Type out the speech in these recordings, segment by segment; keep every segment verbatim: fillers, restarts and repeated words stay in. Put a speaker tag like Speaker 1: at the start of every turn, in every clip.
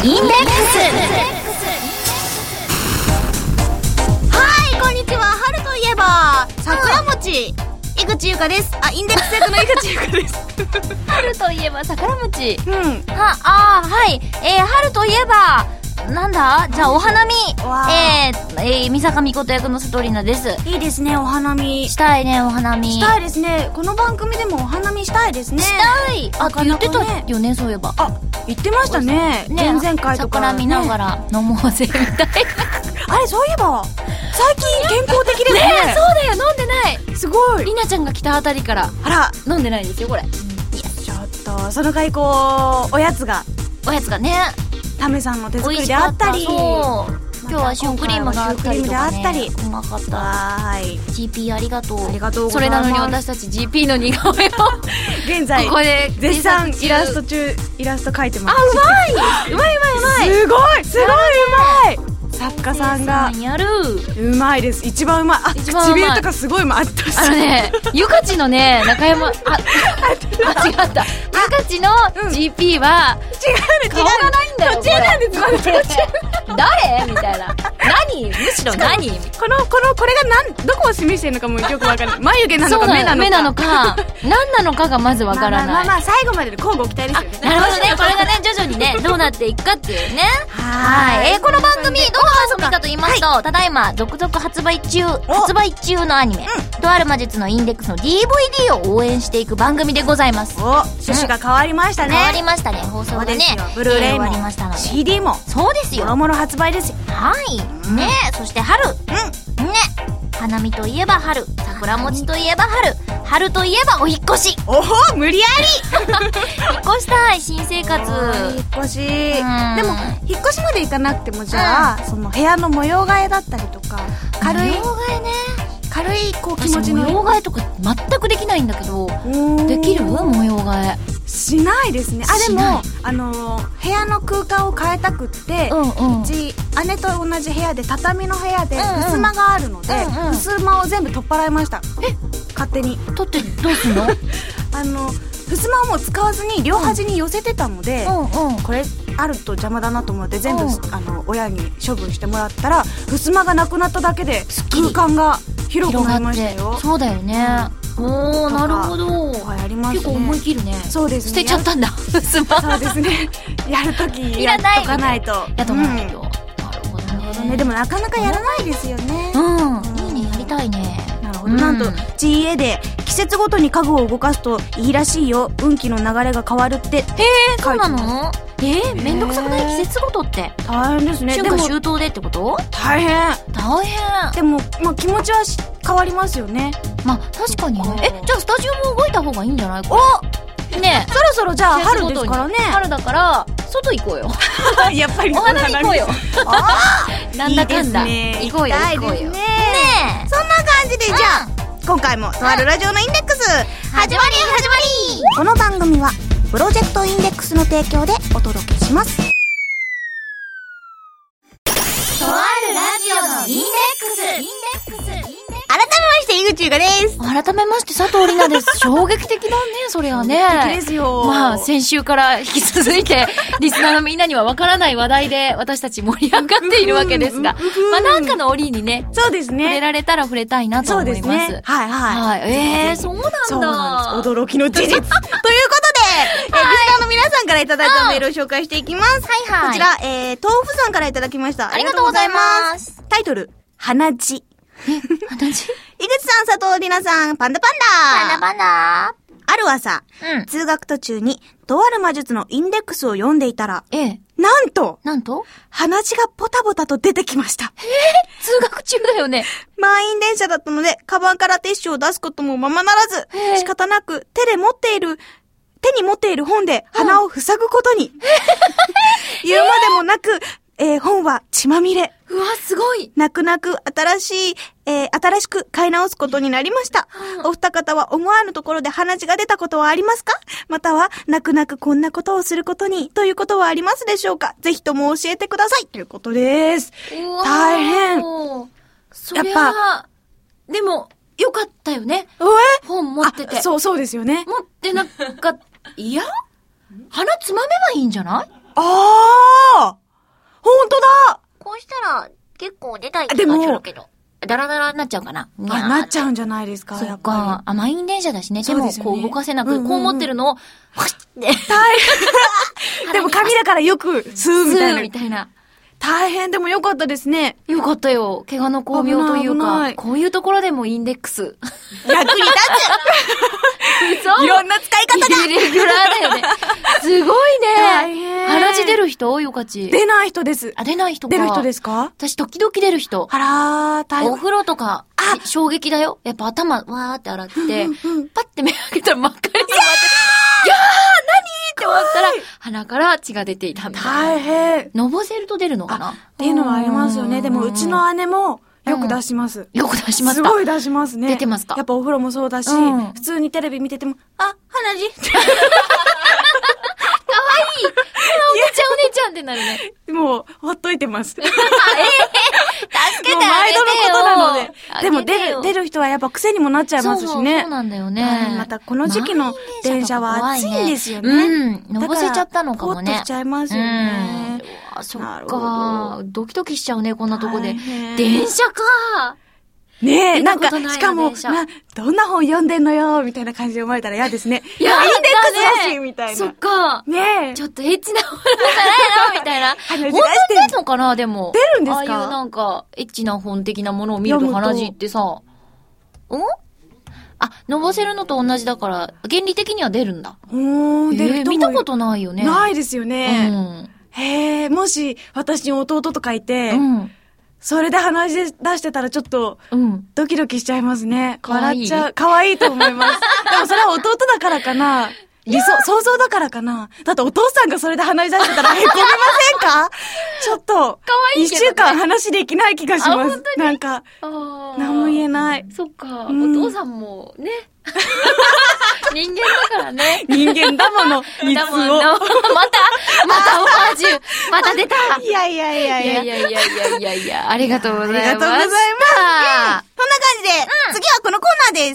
Speaker 1: インデックス。
Speaker 2: はい、こんにちは。春といえば桜餅、井口優香です。あ、インデックス役の井口優香です
Speaker 1: 春といえば桜餅。
Speaker 2: うん。
Speaker 1: は、あー、はい。えー、春といえば、なんだじゃあお花見。えー、えー、三坂美琴役の佐藤里奈です。
Speaker 2: いいですね、お花見。
Speaker 1: したいね、お花見。
Speaker 2: したいですね。この番組でもお花見したいですね。
Speaker 1: したい。あ、って言ってたよね、そういえば。
Speaker 2: あ、言ってましたね。前々回とか。
Speaker 1: 桜見ながら飲もうぜ、みたいな。
Speaker 2: あれ、そういえば、最近健康的ですね。
Speaker 1: ねえ、そうだよ、飲んでない。
Speaker 2: すごい。
Speaker 1: りなちゃんが来たあたりから。
Speaker 2: あら。
Speaker 1: 飲んでないですよ、これ。
Speaker 2: いや、ちょっと、その回こう、おやつが。
Speaker 1: おやつがね。
Speaker 2: タメさんの手作りであったり、
Speaker 1: そう今日はシュークリームがあったりとかね、
Speaker 2: うまかった。はい。
Speaker 1: ジーピー ありがとう。
Speaker 2: ありがとうございます。
Speaker 1: それなのに私たち ジーピー の似顔絵を
Speaker 2: 現在
Speaker 1: ここで
Speaker 2: 絶賛イラスト中、イラスト描いてます。
Speaker 1: あ、うまい、うまいうまいうまい。
Speaker 2: すごいすごいうまい。作家さんが
Speaker 1: やる。
Speaker 2: うまいです。一番うまい。あ、唇とかすごいうまい。
Speaker 1: あのね、ゆかちのね、中山、あ、あ、違った。ゆかちの ジーピー は
Speaker 2: 違う
Speaker 1: 顔がないんだよ。
Speaker 2: 途中なんです。まだ途中。
Speaker 1: 誰みたいな。何むしろ何
Speaker 2: この、この、これがなんどこを示してるのかもよくわかんない。眉毛なのか目なのか。
Speaker 1: 目なのか、何なのかがまずわからない。
Speaker 2: まあまあ最後までで交互期待ですよね。
Speaker 1: なるほどね。これがね、徐々にね、どうなっていくかっていうね。はい。えー、この番組、どう番組かと言いますと、ただいま、続々発売中、発売中のアニメ、とある魔術のインデックスの ディーブイディー を応援していく番組でございます。
Speaker 2: お、趣旨が変わりましたね。
Speaker 1: 変わりましたね。放送がね、
Speaker 2: ブルーレイも
Speaker 1: 終わりましたので。
Speaker 2: シーディー も。
Speaker 1: そうですよ。
Speaker 2: もろもろ発売ですよ。
Speaker 1: はい。ね、そして春。うん。ね。花見といえば春。桜餅といえば春。春といえばお引っ越し。
Speaker 2: おほ、無理やり
Speaker 1: 引っ越したい、新生活。
Speaker 2: 引っ越し。でも、引っ越しまで行かなくても、じゃあ、その部屋の模様替えだったりとか、軽い。
Speaker 1: 模様替えね。
Speaker 2: 軽い、こう気持ちの。
Speaker 1: 模様替えとか全くできないんだけど、できる？模様替え。
Speaker 2: しないですね。あ、でも、あの、部屋の空間を変えたくって、うち、姉と同じ部屋で、畳の部屋で、襖があるので、襖を全部取っ払いました。え？勝手に。
Speaker 1: 取ってどうすんの？
Speaker 2: あの、襖をもう使わずに両端に寄せてたので、これあると邪魔だなと思って全部、あの、親に処分してもらったら、襖がなくなっただけで、空間が広くなりましたよ。
Speaker 1: そうだよね。おー、なるほど。
Speaker 2: やりますね。
Speaker 1: 結構思い切るね。
Speaker 2: そうですね。
Speaker 1: 捨てちゃったんだ。
Speaker 2: そうですね。やるときやっとかないと。
Speaker 1: やっとかないと。なるほどね。
Speaker 2: でもなかなかやらないですよね。
Speaker 1: うん。いいね、やりたいね。
Speaker 2: なるほど。なんと ジーエー で季節ごとに家具を動かすといいらしいよ。運気の流れが変わるって。へ
Speaker 1: ー、そうなの？えー、めんどくさくない？季節ごとって
Speaker 2: 大変ですね。
Speaker 1: 春夏秋冬でってこと？
Speaker 2: 大変
Speaker 1: 大変。
Speaker 2: でも、まあ、気持ちは変わりますよね。
Speaker 1: まあ確かにね。え、じゃあスタジオも動いた方がいいんじゃない？
Speaker 2: お
Speaker 1: ねえ、
Speaker 2: そろそろじゃあ春ですからね。
Speaker 1: 春だから外行こうよ。
Speaker 2: やっぱり
Speaker 1: お花見行こうよ。なんだかんだ
Speaker 2: 行
Speaker 1: こうよ行こうよ。ね
Speaker 2: え、そんな感じでじゃあ今回もとあるラジオのインデックス始まり始まり。この番組はプロジェクトインデックスの提供でお届けします。とあるラジオのインデックス。インデックス。改めまして井口優香です。
Speaker 1: 改めまして佐藤里奈です。衝撃的だね、それはね。
Speaker 2: 衝撃的ですよ。
Speaker 1: まあ先週から引き続いてリスナーのみんなにはわからない話題で私たち盛り上がっているわけですが、まあなんかの折にね、
Speaker 2: そうですね。
Speaker 1: 触れられたら触れたいなと思います。そうですね。
Speaker 2: はいはい。
Speaker 1: はい。えー、そうなんだ。
Speaker 2: そうなんです。驚きの事実。ということで、えー、リスナーの皆さんからいただいたメールを紹介していきます。はいはい。こちら、えー、豆腐さんからいただきました。
Speaker 1: ありがとうございます。
Speaker 2: タイトル、花地。
Speaker 1: え、花地？
Speaker 2: 井口さん、佐藤里奈さん、パンダパンダ。
Speaker 1: パンダパンダ。
Speaker 2: ある朝、うん、通学途中に、とある魔術のインデックスを読んでいたら、
Speaker 1: ええ、
Speaker 2: なんと、
Speaker 1: なんと
Speaker 2: 鼻血がポタポタと出てきました。
Speaker 1: えー、通学中だよね。
Speaker 2: 満員電車だったので、カバンからティッシュを出すこともままならず、仕方なく手で持っている、手に持っている本で鼻を塞ぐことに。言うまでもなく、えー、本は血まみれ。
Speaker 1: うわ、すごい。
Speaker 2: 泣く泣く新しい、えー、新しく買い直すことになりました。うん、お二方は思わぬところで鼻血が出たことはありますか？または、泣く泣くこんなことをすることに、ということはありますでしょうか？ぜひとも教えてください。ということです。大変。
Speaker 1: そりゃやっぱ、でも、よかったよね。
Speaker 2: え？
Speaker 1: 本持ってて。
Speaker 2: そうそうですよね。
Speaker 1: 持ってなんか、いや？鼻つまめばいいんじゃない？
Speaker 2: ああほんとだ。
Speaker 1: こうしたら結構出たい気がするけど。ダラダラになっちゃうかな。
Speaker 2: あ、なっちゃうんじゃないですか。
Speaker 1: そっか。あ、満員電車だしね。でも、こう動かせなく、
Speaker 2: うんうんうん、
Speaker 1: こう持ってるのを、ふっって。大
Speaker 2: 変。でも紙だからよく吸うみたいな。吸うみたいな。大変でもよかったですね。
Speaker 1: よかったよ。怪我の巧妙というか、こういうところでもインデックス。
Speaker 2: 役に立つ嘘いろんな使い方が
Speaker 1: イレギュラーだよね。すごいね。大変。鼻血出る人よかち。
Speaker 2: 出ない人です。
Speaker 1: あ、出ない人か。
Speaker 2: 出る人ですか？
Speaker 1: 私時々出る人。
Speaker 2: あらー、大変。
Speaker 1: お風呂とか、衝撃だよ。やっぱ頭、わーって洗って、うんうん、パッて目開けたら真っ赤に染まって、いやー何って思ったら、鼻から血が出ていたみたいな。大変。のぼせると出るのかな
Speaker 2: っていうのはありますよね。でもうちの姉もよく出します。
Speaker 1: うん、よく出します
Speaker 2: すごい出しますね。
Speaker 1: 出てますか？
Speaker 2: やっぱお風呂もそうだし、うん、普通にテレビ見てても、あ、鼻血かわ
Speaker 1: いいお姉ちゃんお姉ちゃんってなるね。
Speaker 2: もう、ほっといてます。ええー、
Speaker 1: 助けてあげてよ。
Speaker 2: 毎度のことなので。でも出る、出る人はやっぱ癖にもなっちゃいますしね。
Speaker 1: そうそうなんだよね。
Speaker 2: またこの時期の電車は暑いんですよね。
Speaker 1: うん。のぼせちゃったのかもね。
Speaker 2: ほっとしちゃいますよね。
Speaker 1: うん、あ、そっか。ドキドキしちゃうね、こんなとこで。電車か。
Speaker 2: ねえ、なんか、しかも、な、どんな本読んでんのよ、みたいな感じで読まれたら嫌ですね。
Speaker 1: いや、
Speaker 2: インデックスだし、みたいな。
Speaker 1: そっか。
Speaker 2: ねえ。
Speaker 1: ちょっとエッチな本じゃないのみたいな。本当に出るのかなでも。
Speaker 2: 出るんですか？
Speaker 1: ああいうなんか、エッチな本的なものを見ると鼻血ってさ。ん？あ、のぼせるのと同じだから、原理的には出るんだ。
Speaker 2: うーん、出る人も。
Speaker 1: 見たことないよね。
Speaker 2: ないですよね。
Speaker 1: うん。
Speaker 2: へえ、もし、私に弟とかいて、うん。それで鼻血出してたらちょっと、ドキドキしちゃいますね。うん、笑っちゃう。かわいいと思います。でもそれは弟だからかな。理想、想像だからかな。だってお父さんがそれで鼻血出してたらへこみませんか？ちょっと、かわいいけどね、一週間話できない気がします。なんか、何も言えない。
Speaker 1: そっか、うん、お父さんもね。人間だからね。
Speaker 2: 人間だもの、三つを。また、
Speaker 1: またオマージュ。また出た。
Speaker 2: いやいやいやいや。
Speaker 1: いやいやいやいやいやいや、ありがとうございます。ありがとうございます。そんな
Speaker 2: 感じで、うん、次はこのコーナーです。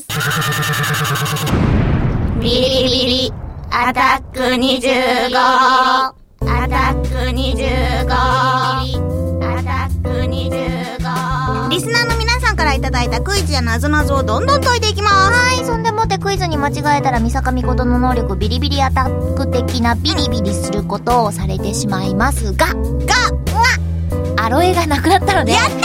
Speaker 2: ビリビリ、アタックにじゅうご。アタックにじゅうご。アタックにじゅうご。リスナーの皆さんからいただいたクイズや謎々をどんどん解いていきます。
Speaker 1: はい、そんでもってクイズに間違えたら三坂美琴の能力ビリビリアタック的なビリビリすることをされてしまいますが、が、うわ、アロエがなくなったので。
Speaker 2: やったー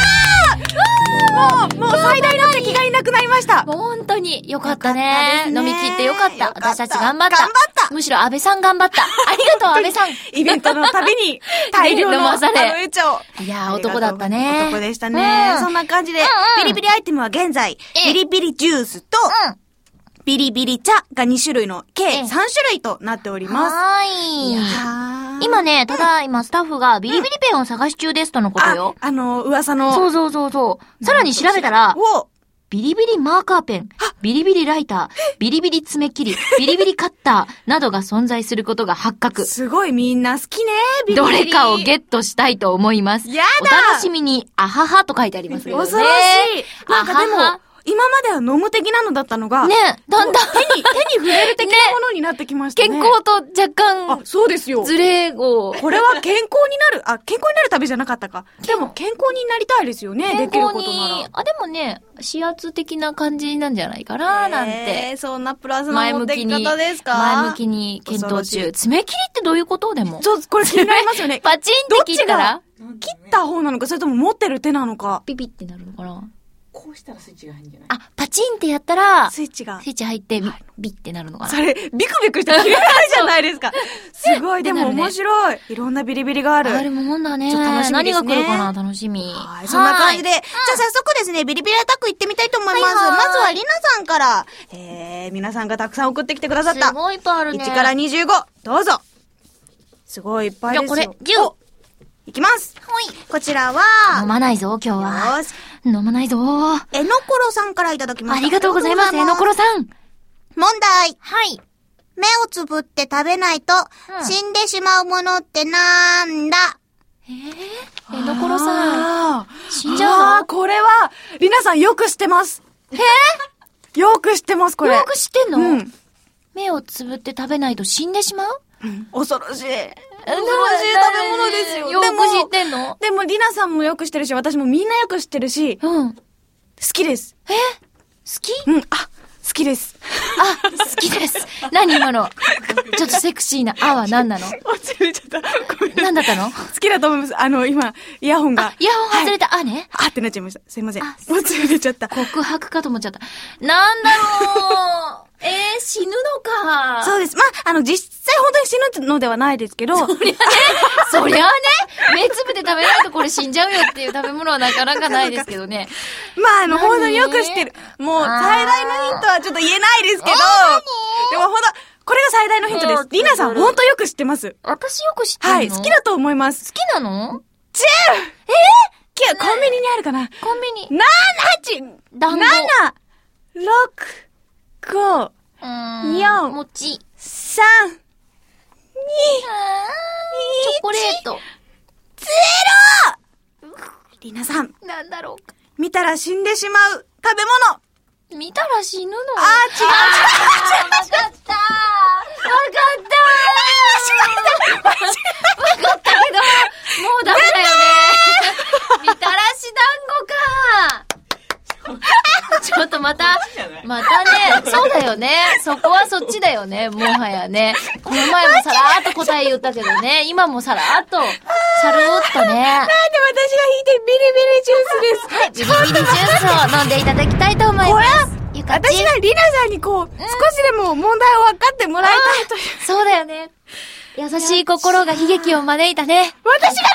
Speaker 2: もう、もう最大の敵がいなくなりました。
Speaker 1: もう本当によかったね。飲み切ってよかった。私たち頑張った。
Speaker 2: 頑張った。
Speaker 1: むしろ安倍さん頑張った。ありがとう安倍さん。
Speaker 2: イベントのたびに大量のアロエ茶を。
Speaker 1: いやー男だったね。
Speaker 2: 男でしたね。そんな感じで、ビリビリアイテムは現在、ビリビリジュースと、ビリビリ茶がに種類の計さん種類となっております。
Speaker 1: はーい。今ね、ただ今スタッフがビリビリペンを探し中ですとのことよ。
Speaker 2: あ、あの、噂の。
Speaker 1: そうそうそうそう。さらに調べたら、ビリビリマーカーペン、ビリビリライター、ビリビリ爪切り、ビリビリカッターなどが存在することが発覚。
Speaker 2: すごいみんな好きね、ビリビリ。
Speaker 1: どれかをゲットしたいと思います。
Speaker 2: やだ！
Speaker 1: お楽しみに、あははと書いてありますけどね。
Speaker 2: 恐ろしい。なんかでも、今までは飲む的なのだったのが、
Speaker 1: ね、だんだん
Speaker 2: 手に、手に触れる的なものになってきましたね。
Speaker 1: 健康と若干、
Speaker 2: あ、そうですよ。
Speaker 1: ズレを。
Speaker 2: これは健康になる、あ、健康になる旅じゃなかったか。でも健康になりたいですよね、できることなら。
Speaker 1: あ、でもね、指圧的な感じなんじゃないかな、なんて。
Speaker 2: えー、そんなプラスな持ってき方ですか？
Speaker 1: 前向きに検討中。爪切りってどういうことでも。
Speaker 2: そう、これ気になりますよね。
Speaker 1: パチンって切ったら
Speaker 2: 切った方なのか、それとも持ってる手なのか。
Speaker 1: ピピってなるのかな。
Speaker 3: こうしたらスイッチが入るんじゃない？
Speaker 1: あ、パチンってやったら、
Speaker 2: スイッチが。
Speaker 1: スイッチ入って、ビビってなるのかな。
Speaker 2: それ、ビクビクして切れないじゃないですか。すごい、でも面白い。いろんなビリビリがある。
Speaker 1: あるもんだね。
Speaker 2: ちょっと楽しみですね。
Speaker 1: 何が来るかな、楽しみ。
Speaker 2: はい、そんな感じで。じゃあ早速ですね、ビリビリアタック行ってみたいと思います。まずはリナさんから、えー、皆さんがたくさん送ってきてくださった。
Speaker 1: すごいいっぱいあるね。
Speaker 2: いちからにじゅうご、どうぞ。すごいいっぱいですよ。
Speaker 1: じゃあこれ、じゅう。
Speaker 2: いきます。はい。こちらは、
Speaker 1: 飲まないぞ、今日は。よし。飲まないぞ。
Speaker 2: えのころさんからいただきました。
Speaker 1: ありがとうございます、えのころさん。
Speaker 2: 問題。
Speaker 1: はい。
Speaker 2: 目をつぶって食べないと、死んでしまうものってなんだ？
Speaker 1: えー、えのころさん。死んじゃうの？
Speaker 2: あー、これは、りなさんよく知ってます。
Speaker 1: え
Speaker 2: ー、よく知ってます、これ。
Speaker 1: よく知ってんの？
Speaker 2: うん。
Speaker 1: 目をつぶって食べないと死んでしまう？
Speaker 2: うん、恐ろしい。 恐ろしい食べ物ですよ。
Speaker 1: よく知ってんの？
Speaker 2: でも、りなさんもよく知ってるし、私もみんなよく知ってるし、
Speaker 1: うん。
Speaker 2: 好きです。
Speaker 1: え？好き？
Speaker 2: うん、あ、好きです。
Speaker 1: あ、好きです。何今の？ちょっとセクシーなあは何なの？
Speaker 2: 忘れちゃった。ごめん。
Speaker 1: 何だったの？
Speaker 2: 好きだと思います。あの、今、イヤホンが。
Speaker 1: イヤホン外れた、はい、あね。
Speaker 2: あってなっちゃいました。すいません。忘れちゃった。
Speaker 1: 告白かと思っちゃった。なんだろう。えー、死ぬのか。
Speaker 2: そうです。まあ、あの、実際本当に死ぬのではないですけど。そりゃね、
Speaker 1: そりゃね、目つぶって食べないとこれ死んじゃうよっていう食べ物はなかなかないですけどね。
Speaker 2: まあ、あの、本当によく知ってる。もう、最大のヒントはちょっと言えないですけど。でも本当、これが最大のヒントです。りなさん、本当よく知ってます。
Speaker 1: 私よく知ってるの？
Speaker 2: はい、好きだと思います。
Speaker 1: 好きなの？
Speaker 2: チューえー、コンビニにあるかな？
Speaker 1: コンビニ。
Speaker 2: なな、はち、
Speaker 1: 団子。
Speaker 2: なな、ろく、ご、
Speaker 1: うーん。
Speaker 2: よん、
Speaker 1: 餅。
Speaker 2: さん、に、チ
Speaker 1: ョコレート。
Speaker 2: ゼロりなさん。
Speaker 1: なんだろうか。
Speaker 2: 見たら死んでしまう食べ物。
Speaker 1: 見たら死ぬの？
Speaker 2: あー、違う。
Speaker 1: わかったわかったわかったけど、もうダメだよね。みたらし団子か。ちょっとまた、またね、そうだよね。そこはそっちだよね、もはやね。この前もさらーっと答え言ったけどね、今もさらーっと、さるーっとね。なんで私が引
Speaker 2: いてビリビリジュースです。
Speaker 1: はい、ビリビリジュースを飲んでいただきたいと思います。
Speaker 2: 私がリナさんにこう、うん、少しでも問題を分かってもらいたいという。
Speaker 1: そうだよね。優しい心が悲劇を招いたね。
Speaker 2: 私が飲むんです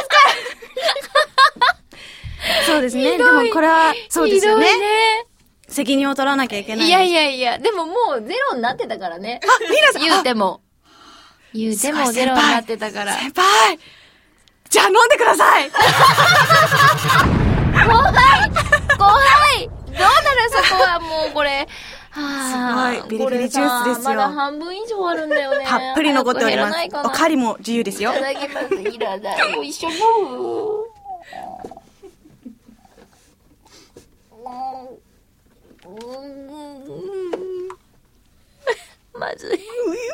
Speaker 2: かそうですね。でもこれは、そうですよね。ね責任を取らなきゃいけない。
Speaker 1: いやいやいや、でももうゼロになってたからね。
Speaker 2: あ、リナさん
Speaker 1: 言うても。言うてもゼロになってたから。
Speaker 2: 先輩じゃあ飲んでください
Speaker 1: 怖い怖いどうなるそこはもうこれ。
Speaker 2: はすごい。ビリビリジュースですよ。
Speaker 1: まだ半分以上あるんだよね。
Speaker 2: たっぷり残っております。おかわりも自由ですよ。
Speaker 1: いただきます。いらないよ。一緒飲む。まずい。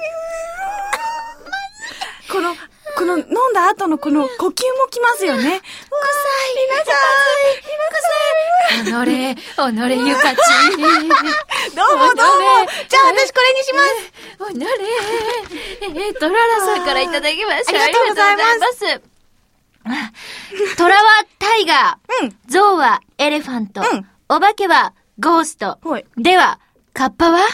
Speaker 2: この、この飲んだ後のこの呼吸もきますよね。臭い。
Speaker 1: 皆さん。臭い。おのれ、おのれゆかち。
Speaker 2: どうもどうも。じゃあ私これにします。
Speaker 1: おのれ。えっと、ララさんからいただきました。
Speaker 2: ありがとうございます。
Speaker 1: トラはタイガ
Speaker 2: ー。うん。
Speaker 1: ゾウはエレファント。
Speaker 2: うん。
Speaker 1: お化けはゴースト。
Speaker 2: はい。
Speaker 1: では、カッパは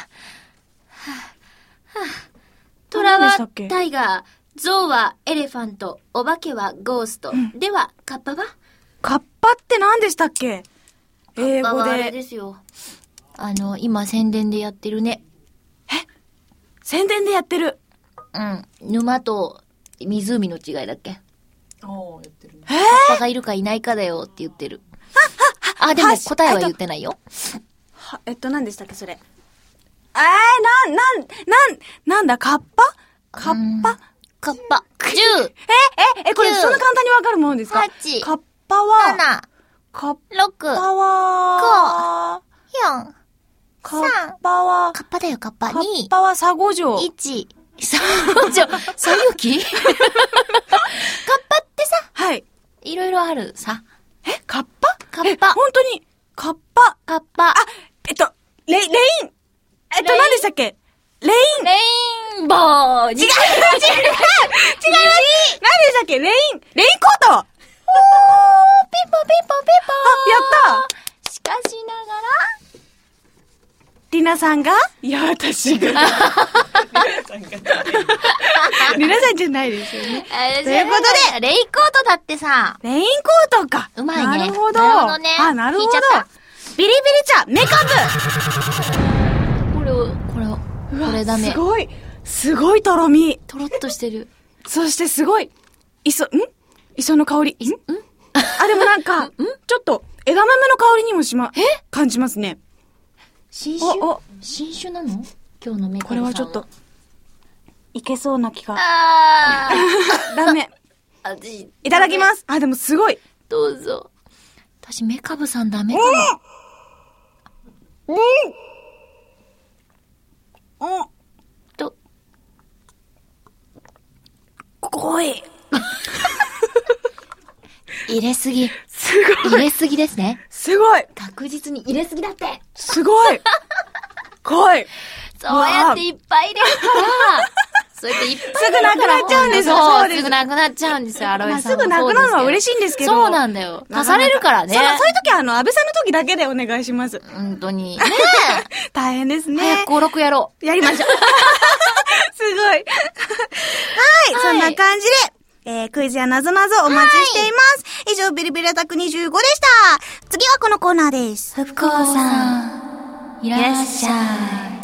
Speaker 1: トラはタイガー。ゾウはエレファント。お化けはゴースト。うん、では、カッパは
Speaker 2: カッパって何でしたっけ？英語で。
Speaker 1: あれですよ。あの、今宣伝でやってるね。
Speaker 2: え？宣伝でやってる？
Speaker 1: うん。沼と湖の違いだっけ？
Speaker 3: ああ、やってるね。
Speaker 1: カッパがいるかいないかだよって言ってる。あ、あ、でも答えは言ってないよ。
Speaker 2: は、えっと、何でしたっけ、それ。えー、なん、なん、なん、なんだ、カッパ？カッパ？
Speaker 1: カッパ。じゅう。
Speaker 2: え、え、え、これそんな簡単にわかるものですか？
Speaker 1: はち。
Speaker 2: カッパは、
Speaker 1: なな。
Speaker 2: カッ
Speaker 1: ろく。
Speaker 2: パは、
Speaker 1: ご。よん。
Speaker 2: カッパは、
Speaker 1: カッパだよ、カッパ。に。
Speaker 2: カッパはサゴジョウ。
Speaker 1: いち。サゴジョウ。さゆき？カッパってさ、
Speaker 2: はい。
Speaker 1: いろいろあるさ。
Speaker 2: え、カッパ？
Speaker 1: カッパ。
Speaker 2: 本当に、カッパ。
Speaker 1: カッパ。
Speaker 2: あ、えっと、レ、レイン。えっと、何でしたっけ？レイン。
Speaker 1: レインボー。違う違う違う違う違う。何で
Speaker 2: したっけ？レイン、レインコート。おー、
Speaker 1: ピンポンピンポンピンポン。
Speaker 2: あ、やった。
Speaker 1: しかしながら、
Speaker 2: リナさんが？いや、私が。リナさんが。リナさんじゃないですよね。ということ
Speaker 1: で、レインコートだってさ。
Speaker 2: レインコートか。
Speaker 1: うまいね。
Speaker 2: なるほど。
Speaker 1: なるほどね。
Speaker 2: あ、なるほど。ビリビリ茶、メカ
Speaker 1: ブ。これを、これを。これダメ。
Speaker 2: すごい。すごいとろみ。
Speaker 1: とろっとしてる。
Speaker 2: そしてすごい。磯、ん磯の香り。ん
Speaker 1: ん
Speaker 2: あ、でもなんか、んちょっと、枝豆の香りにもしま、え感じますね。
Speaker 1: 新種お、お新種なの今日のメカブさんは。
Speaker 2: これはちょっと、いけそうな気が。
Speaker 1: あ
Speaker 2: ー。ダメ。
Speaker 1: 味。
Speaker 2: いただきます。あ、でもすごい。
Speaker 1: どうぞ。私、メカブさんダメかも。うん。うん。と。
Speaker 2: ごい。
Speaker 1: 入れすぎ。
Speaker 2: すごい。
Speaker 1: 入れすぎですね。
Speaker 2: すごい。
Speaker 1: 確実に入れすぎだって。
Speaker 2: すごい。ごい。
Speaker 1: そうやっていっぱい入れるから、そうやっていっぱい
Speaker 2: すぐなくなっちゃうんですよ。
Speaker 1: そうです。すぐなくなっちゃうんですよ、アロエさん。
Speaker 2: すぐなくなるのは嬉しいんですけど。
Speaker 1: そうなんだよ。足されるからね。
Speaker 2: そう、そういう時はあの、安倍さんの時だけでお願いします。
Speaker 1: 本当に。ね
Speaker 2: え。大変ですね。
Speaker 1: 早く登録やろ
Speaker 2: う。やりましょう。すごい。はい、そんな感じで。えー、クイズやなぞなぞお待ちしています。はい、以上、ビリビリアタックにじゅうごでした。次はこのコーナーです。
Speaker 1: ふこうさん、いらっしゃい。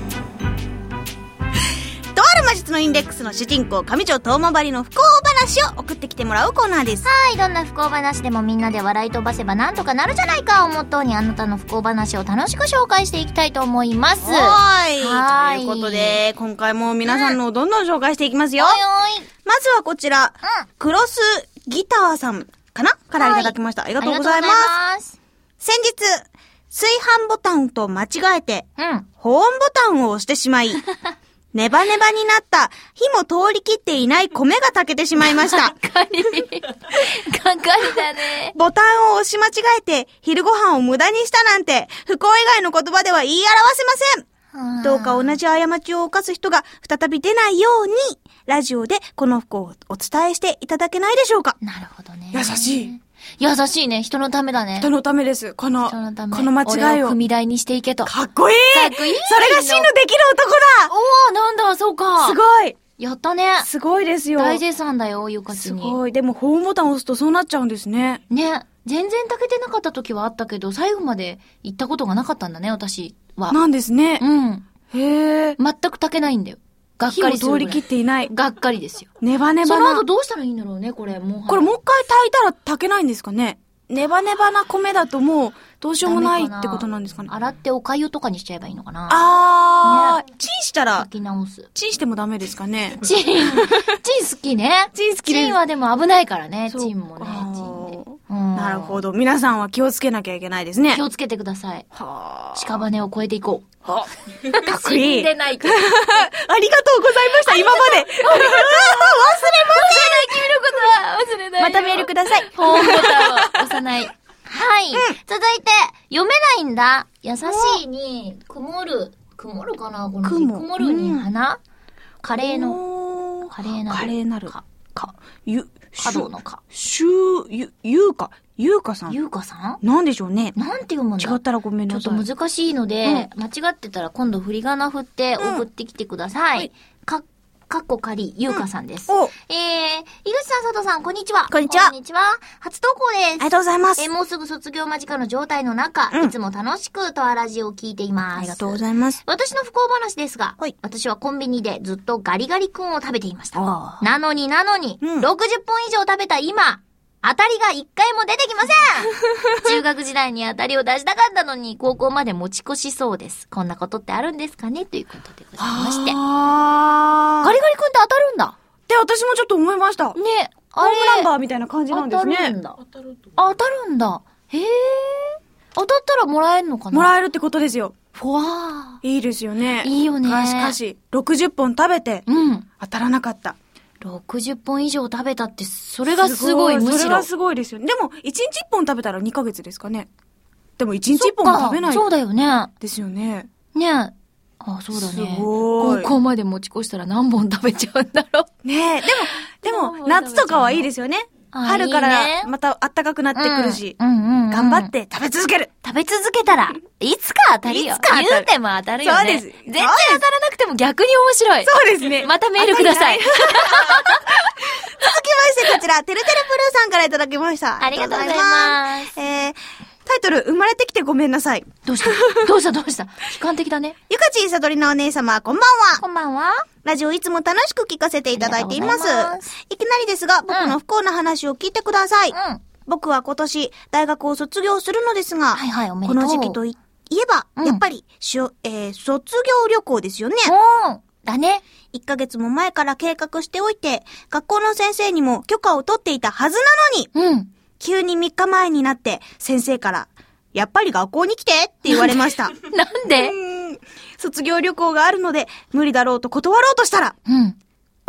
Speaker 2: とある魔術のインデックスの主人公、上条遠回りの不幸話を送ってきてもらうコーナーです。
Speaker 1: はい、どんな不幸話でもみんなで笑い飛ばせばなんとかなるじゃないかをモットーにあなたの不幸話を楽しく紹介していきたいと思います。
Speaker 2: はーい。はい。ということで、今回も皆さんのをどんどん紹介していきますよ。
Speaker 1: おいおい。
Speaker 2: まずはこちら、
Speaker 1: うん、
Speaker 2: クロスギターさんかなからいただきました。ありがとうございます。
Speaker 1: ありがとうございます。
Speaker 2: 先日、炊飯ボタンと間違えて、
Speaker 1: うん、
Speaker 2: 保温ボタンを押してしまい、ネバネバになった火も通り切っていない米が炊けてしまいました。
Speaker 1: がっかり。がっかりだね。
Speaker 2: ボタンを押し間違えて昼ご飯を無駄にしたなんて不幸以外の言葉では言い表せません。どうか同じ過ちを犯す人が再び出ないようにラジオでこの不幸をお伝えしていただけないでしょうか。
Speaker 1: なるほどね。
Speaker 2: 優しい。
Speaker 1: 優しいね。人のためだね。
Speaker 2: 人のためです。この、
Speaker 1: 人のため
Speaker 2: この間違いを。
Speaker 1: 俺を踏み台にしていけと。
Speaker 2: かっこいい。
Speaker 1: かっこいい。
Speaker 2: それが真のできる男だ。
Speaker 1: おー、なんだ、そうか。
Speaker 2: すごい。
Speaker 1: やったね。
Speaker 2: すごいですよ。
Speaker 1: 大絶賛だよ、ゆかちに。
Speaker 2: すごい。でも、保温ボタンを押すとそうなっちゃうんですね。
Speaker 1: ね。全然炊けてなかった時はあったけど、最後まで行ったことがなかったんだね、私は。
Speaker 2: なんですね。
Speaker 1: うん。
Speaker 2: へえ。
Speaker 1: 全く炊けないんだよ。がっかりする。
Speaker 2: 火を通り切っていない。
Speaker 1: がっかりですよ。
Speaker 2: ネバネバな。
Speaker 1: その後どうしたらいいんだろうね、これ。もう。
Speaker 2: これもう一回炊いたら炊けないんですかね。ネバネバな米だともうどうしようもないってことなんですかね。
Speaker 1: 洗ってお粥とかにしちゃえばいいのかな。
Speaker 2: あー、ね、チンしたら。
Speaker 1: 炊き直す。
Speaker 2: チンしてもダメですかね。
Speaker 1: チン、チン好きね。
Speaker 2: チン好きです。
Speaker 1: チンはでも危ないからね、チンもね、チンで。
Speaker 2: うん、なるほど。皆さんは気をつけなきゃいけないですね。
Speaker 1: 気をつけてください。
Speaker 2: は
Speaker 1: ぁ。屍を越えていこう。
Speaker 2: はぁ。かっこいい。
Speaker 1: 死んでないから。
Speaker 2: ありがとうございました、今まで。忘れません。忘れ
Speaker 1: ない、君のことは忘れない。
Speaker 2: またメールください。
Speaker 1: ホームボタンを押さない。はい、うん。続いて、読めないんだ。優しいに、曇る。曇るかなこの字。
Speaker 2: 曇
Speaker 1: 曇るに花、うん、カレーの。カレーなる。
Speaker 2: カレーなる。
Speaker 1: か、
Speaker 2: か、ゆ、
Speaker 1: 華道のか。
Speaker 2: しゅう、ゆ、ゆうか。ゆうかさん。
Speaker 1: ゆうかさん
Speaker 2: なんでしょうね。
Speaker 1: なんて読むんだ。
Speaker 2: 違ったらごめんなさい。
Speaker 1: ちょっと難しいので、うん、間違ってたら今度振り仮名振って送ってきてください。うんはい、か、かっこかり、ゆうかさんです。
Speaker 2: うん、
Speaker 1: えー、井口さん、佐藤さん、こんにちは。
Speaker 2: こんにちは。
Speaker 1: こんにちは。初投稿です。あ
Speaker 2: りがとうございます。
Speaker 1: えー、もうすぐ卒業間近の状態の中、うん、いつも楽しくとあラジオを聞いています。
Speaker 2: ありがとうございます。
Speaker 1: 私の不幸話ですが、
Speaker 2: はい、
Speaker 1: 私はコンビニでずっとガリガリ君を食べていました。なのになのに、うん、ろくじゅっぽん以上食べた今、当たりが一回も出てきません中学時代に当たりを出したかったのに、高校まで持ち越しそうです。こんなことってあるんですかねということでございまして。
Speaker 2: あ
Speaker 1: ガリガリ君って当たるんだ。
Speaker 2: で、私もちょっと思いました。
Speaker 1: ね。
Speaker 2: ホームランバーみたいな感じなんですね。
Speaker 1: 当たるんだ。当たる当たるんだ。へー。当たったらもらえるのかな。
Speaker 2: もらえるってことですよ。
Speaker 1: ふわ
Speaker 2: ー。いいですよね。
Speaker 1: いいよね。
Speaker 2: しかし、ろくじゅっぽん食べて、うん。当たらなかった。
Speaker 1: ろくじゅっぽん以上食べたって、それがすごい、むしろ。
Speaker 2: それがすごいですよ。でも、いちにちいっぽん食べたらにかげつですかね。でも、いちにちいっぽんも食べない。
Speaker 1: そうだよね。
Speaker 2: ですよね。
Speaker 1: ねえ。ああ、そうだね。
Speaker 2: すごい。
Speaker 1: 高校まで持ち越したら何本食べちゃうんだろう。
Speaker 2: ねえ。でも、でも、夏とかはいいですよね。春からまた暖かくなってくるし、
Speaker 1: うんうんうん、
Speaker 2: 頑張って食べ続ける。
Speaker 1: 食べ続けたら、いつか当たるよ。
Speaker 2: いつか当たる。
Speaker 1: 言うても当たるよね。
Speaker 2: そうです。
Speaker 1: 全然当たらなくても逆に面白い。
Speaker 2: そうですね。
Speaker 1: またメールください。
Speaker 2: 続きまして、こちら、てるてるブルーさんからいただきました。
Speaker 1: ありがとうございます。
Speaker 2: えー、タイトル、生まれてきてごめんなさい。
Speaker 1: どうしたどうしたどうした悲観的だね。
Speaker 2: ゆかちーさとりのお姉様、こんばんは。
Speaker 1: こんばんは。
Speaker 2: ラジオいつも楽しく聞かせていただいています。ますいきなりですが、僕の不幸な話を聞いてください。うん、僕は今年、大学を卒業するのですが、
Speaker 1: はいはい、おめでとう。
Speaker 2: この時期といえば、うん、やっぱり、しょ、えー、卒業旅行ですよね。
Speaker 1: うん。だね。
Speaker 2: いっかげつも前から計画しておいて、学校の先生にも許可を取っていたはずなのに、うん。急にみっかまえになって、先生から、やっぱり学校に来てって言われました。
Speaker 1: なんで
Speaker 2: うん卒業旅行があるので、無理だろうと断ろうとしたら、うん。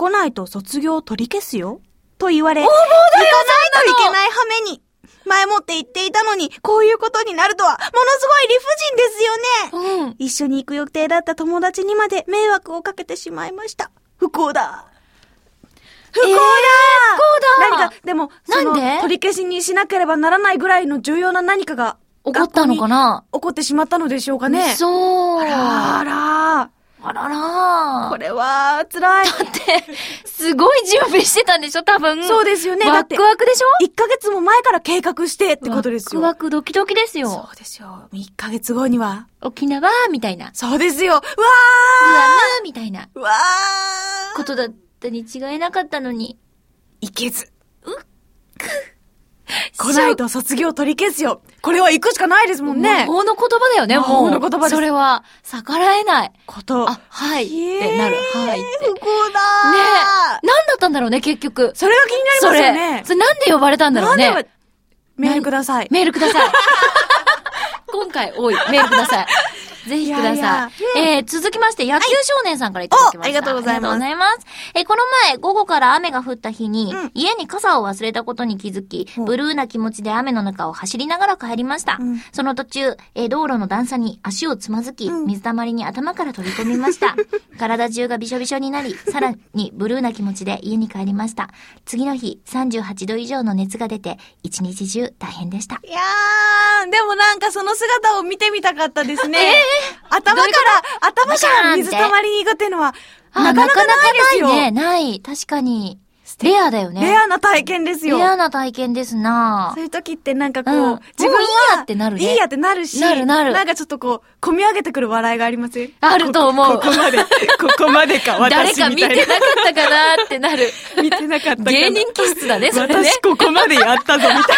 Speaker 2: 来ないと卒業を取り消すよと言われ、
Speaker 1: 応募だよ、
Speaker 2: 行かないといけない羽目に、前もって言っていたのに、こういうことになるとは、ものすごい理不尽ですよね。
Speaker 1: うん。
Speaker 2: 一緒に行く予定だった友達にまで迷惑をかけてしまいました。不幸だ。不幸だ、
Speaker 1: えー、不幸だ。
Speaker 2: 何か、でも、その、
Speaker 1: なんで
Speaker 2: 取り消しにしなければならないぐらいの重要な何かが、
Speaker 1: 起こったのかな？
Speaker 2: 起こってしまったのでしょうかね。
Speaker 1: そう。
Speaker 2: あらあら。
Speaker 1: あらら。
Speaker 2: これは、辛い。
Speaker 1: だって、すごい準備してたんでしょ、多分。
Speaker 2: そうですよね。
Speaker 1: ワクワクでしょ？
Speaker 2: いっかげつも前から計画してってことですよ。
Speaker 1: ワクワクドキドキですよ。
Speaker 2: そうですよ。いっかげつごには。
Speaker 1: 沖縄みたいな。
Speaker 2: そうですよ。うわー
Speaker 1: グアムみたいな。
Speaker 2: うわー
Speaker 1: ことだったに違いなかったのに。
Speaker 2: いけず。
Speaker 1: うっく。
Speaker 2: 来ないと卒業取り消すよ。これは行くしかないですもんね。
Speaker 1: 魔法の言葉だよね、もう。
Speaker 2: 魔法の言葉です。
Speaker 1: それは、逆らえない。
Speaker 2: こと。
Speaker 1: あ、はいってなる。はいって。
Speaker 2: 不幸だー。
Speaker 1: ねえ。何だったんだろうね、結局。
Speaker 2: それが気になりますよね。
Speaker 1: それ、それなんで呼ばれたんだろうね。
Speaker 2: なんでメールください。
Speaker 1: メールください。今回多い。メールください。ぜひください。いやいや、うん、えー、続きまして、野球少年さんからいただきました。
Speaker 2: はい、ありがとうございます。
Speaker 1: ありがとうございます。えー、この前、午後から雨が降った日に、うん、家に傘を忘れたことに気づき、うん、ブルーな気持ちで雨の中を走りながら帰りました。うん、その途中、えー、道路の段差に足をつまずき、うん、水たまりに頭から飛び込みました。体中がびしょびしょになり、さらにブルーな気持ちで家に帰りました。次の日、さんじゅうはちど以上の熱が出て、一日中大変でした。
Speaker 2: いやー、でもなんかその姿を見てみたかったですね。えー、頭から、頭から水たまりに行くっていうのは、なかなかないですよ。
Speaker 1: なかなかないね。ない。確かに。レアだよね。
Speaker 2: レアな体験ですよ。
Speaker 1: レアな体験ですな。
Speaker 2: そういう時ってなんかこう、
Speaker 1: うん、
Speaker 2: 自分は、
Speaker 1: いいやってなるね。
Speaker 2: いいやってなるし、
Speaker 1: なるなる。
Speaker 2: なんかちょっとこう、込み上げてくる笑いがありません？
Speaker 1: あると思う。
Speaker 2: ここまで、ここまでか、私みたいな。
Speaker 1: 誰か見てなかったかなってなる。
Speaker 2: 見てなかったかな。
Speaker 1: 芸人気質だね、それね。
Speaker 2: 私ここまでやったぞ、みたいな。ある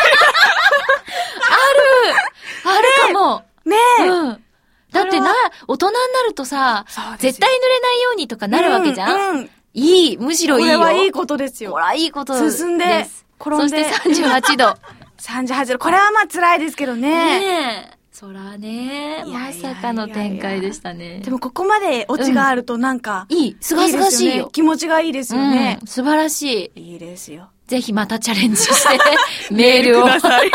Speaker 1: あるかも。
Speaker 2: ねえ。
Speaker 1: うん。だってな、大人になるとさ、絶対濡れないようにとかなるわけじゃん、うんうん、いい、むしろいいよ。
Speaker 2: これはいいことですよ。
Speaker 1: これはいいことです。
Speaker 2: 進んで、転んで。
Speaker 1: そしてさんじゅうはちど。
Speaker 2: さんじゅうはちど。これはまあ辛いですけどね。
Speaker 1: ねえ。そらね、まさかの展開でしたね。
Speaker 2: でもここまでオチがあるとなんか、
Speaker 1: うん、いい、すがすがしいよ。
Speaker 2: 気持ちがいいですよね、
Speaker 1: うん。素晴らしい。
Speaker 2: いいですよ。
Speaker 1: ぜひまたチャレンジして、メールを。
Speaker 2: ください。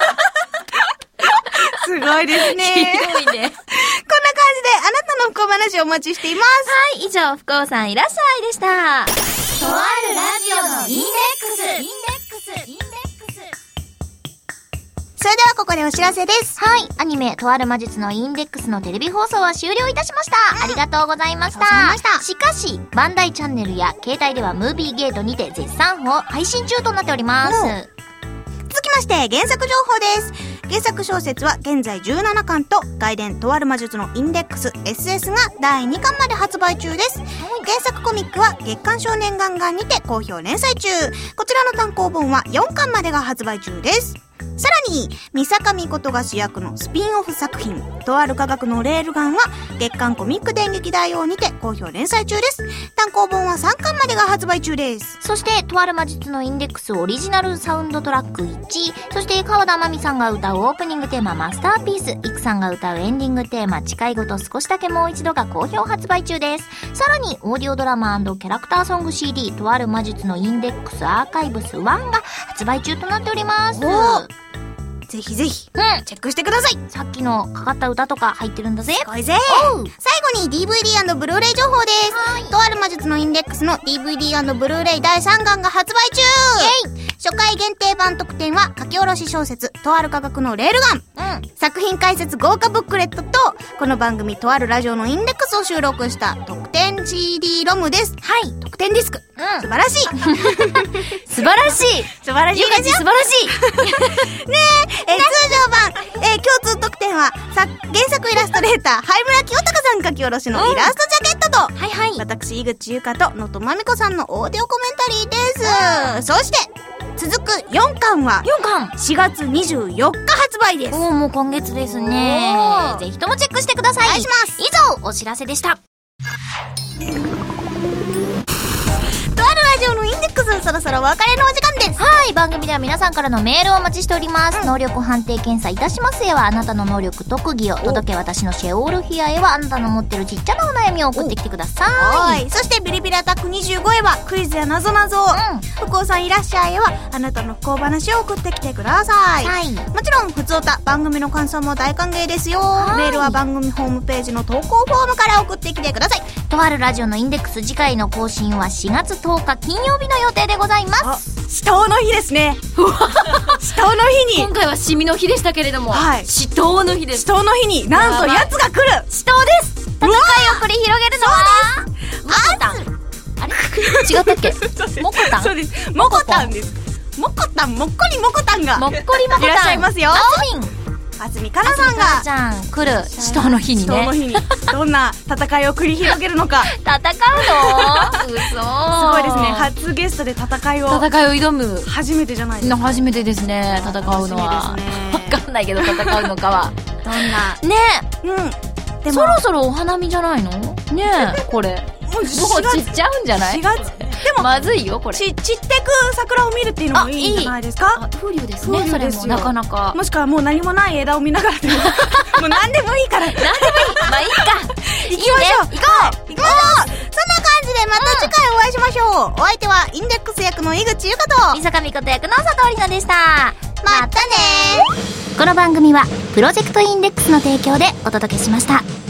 Speaker 2: すごいですね。
Speaker 1: ひどいね。こんな感じで、
Speaker 2: あなたの不幸話をお待ちしています。
Speaker 1: はい、以上、不幸さんいらっしゃいでした。とあるラジオのインデックス。インデックス。インデックス。
Speaker 2: それではここでお知らせです。
Speaker 1: はい、アニメ、とある魔術のインデックスのテレビ放送は終了いたしました。ありがとうございました。ありがとうございました。しかし、バンダイチャンネルや携帯ではムービーゲートにて絶賛配信中となっております。
Speaker 2: 続きまして、原作情報です。原作小説は現在じゅうななかんと外伝とある魔術のインデックス エスエス がだいにかんまで発売中です。原作コミックは月刊少年ガンガンにて好評連載中。こちらの単行本はよんかんまでが発売中です。さらに、三坂美琴が主役のスピンオフ作品、とある科学のレールガンは月刊コミック電撃大王にて好評連載中です。単行本はさんかんまでが発売中です。
Speaker 1: そして、とある魔術のインデックスオリジナルサウンドトラックいち、そして川田真美さんが歌うオープニングテーママスターピース、イクさんが歌うエンディングテーマ近いごと少しだけもう一度が好評発売中です。さらに、オーディオドラマ&キャラクターソング シーディー とある魔術のインデックスアーカイブスワンが発売中となっております。
Speaker 2: ぜひぜひ、
Speaker 1: うん、
Speaker 2: チェックしてください。
Speaker 1: さっきのかかった歌とか入ってるんだぜ。
Speaker 2: すごいぜ。最後に ディーブイディー&ブルーレイ情報です。とある魔術のインデックスの ディーブイディー&ブルーレイだいさんがんが発売中。初回限定版特典は書き下ろし小説とある科学のレールガン、うん、作品解説豪華ブックレットとこの番組とあるラジオのインデックスを収録した特典 シーディー ロムです。はい、特典ディスク、うん、素晴らしい
Speaker 1: 素晴らしい
Speaker 2: 素晴らしい
Speaker 1: ゆかち素晴らしい
Speaker 2: ねえ、え通常版、えー、共通特典はさ原作イラストレーター灰村清隆さん書き下ろしのイラストジャケットと、うん、はいはい、私井口優香と能登まみこさんのオーディオコメンタリーです。そして続くよんかんは
Speaker 1: よんかん
Speaker 2: しがつにじゅうよっか発売です。
Speaker 1: おー、もう今月ですね。ぜひともチェックしてください。
Speaker 2: お願いします。
Speaker 1: 以上お知らせでした。
Speaker 2: とあるラジオのインデックックス、そろそろお別れのお時間です。
Speaker 1: はい、番組では皆さんからのメールをお待ちしております、うん、能力判定検査いたしますへはあなたの能力特技を、届け私のシェオールフィアへはあなたの持ってるちっちゃなお悩みを送ってきてください。
Speaker 2: はい、そしてビリビリアタックにじゅうごへはクイズやなぞなぞを、うん、不幸さんいらっしゃいへはあなたの不幸話を送ってきてください。はい、もちろんふつおた番組の感想も大歓迎ですよ。メールは番組ホームページの投稿フォームから送ってきてください。
Speaker 1: とあるラジオのインデックス、次回の更新はしがつとおか金曜日の予定でございます。
Speaker 2: 死闘の日ですね。死闘の日に、
Speaker 1: 今回はシミの日でしたけれども、はい、死闘の日です。
Speaker 2: 死闘の日になんとやつが来る。
Speaker 1: 死闘です。戦いを繰り広げるのはモコタン。あれ違ったっけ？モコタン。
Speaker 2: そうです。モコタンです。モコタン、もっこりモコタンが
Speaker 1: もっこりモコタン
Speaker 2: いらっしゃいますよ。
Speaker 1: あすみん
Speaker 2: あすみかなさんが
Speaker 1: ちゃん来る死闘の日にね。
Speaker 2: 死闘の日にどんな戦いを繰り広げるのか。
Speaker 1: 戦うの？嘘。す
Speaker 2: ごいですね。初ゲストで戦いを
Speaker 1: 戦いを挑む
Speaker 2: 初めてじゃないですか。
Speaker 1: 初めてですね。戦うのは分かんないけど戦うのかは
Speaker 2: どんな
Speaker 1: ね
Speaker 2: え。うん。
Speaker 1: でもそろそろお花見じゃないの？ねえこれもう散っちゃうんじゃない？
Speaker 2: しがつでも
Speaker 1: まずいよこれ。
Speaker 2: ち散ってく桜を見るっていうのもいいんじゃないですか？
Speaker 1: 風流ですね。それもなかなか。
Speaker 2: もしくはもう何もない枝を見ながらでももう何でもいいから何でもいい。
Speaker 1: まあいいか。
Speaker 2: 行きましょう。行こう。行きましょう。そんな感じでまた次回お会いしましょう。お相手はインデックス役の井口ゆかと
Speaker 1: 三坂美琴役の佐藤里奈でした。
Speaker 2: またねー。
Speaker 1: この番組はプロジェクトインデックスの提供でお届けしました。